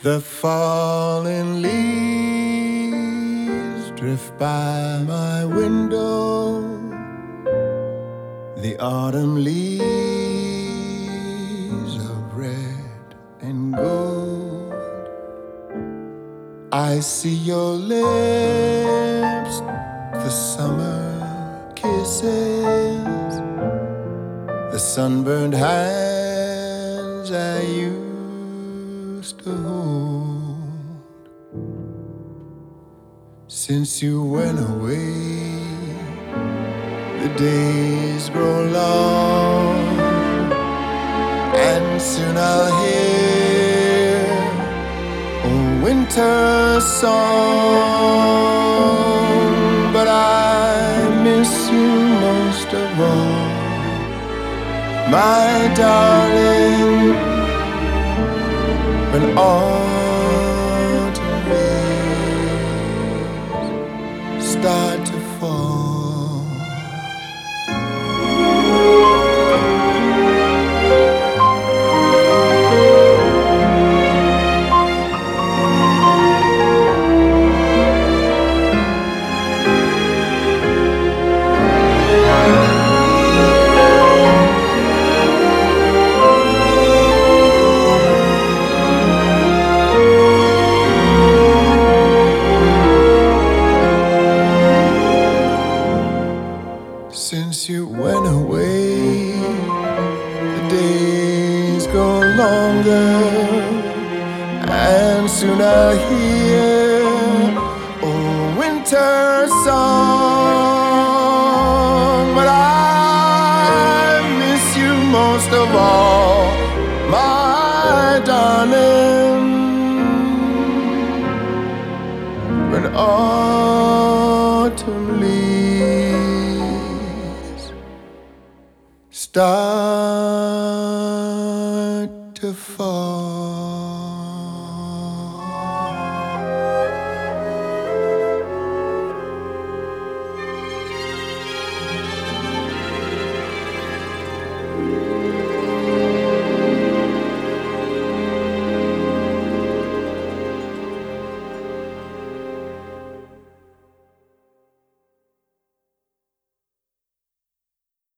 The falling leaves drift by my window, the autumn leaves of red and gold. I see your lips, the summer kisses, the sunburned hands I used to hold. Since you went away, the days grow long, and soon I'll hear a winter song. But I miss you most of all, my darling, when autumn leaves start to fall. Since you went away, the days grow longer, and soon I'll hear a winter song. But I miss you most of all, my darling, when autumn leaves start to fall.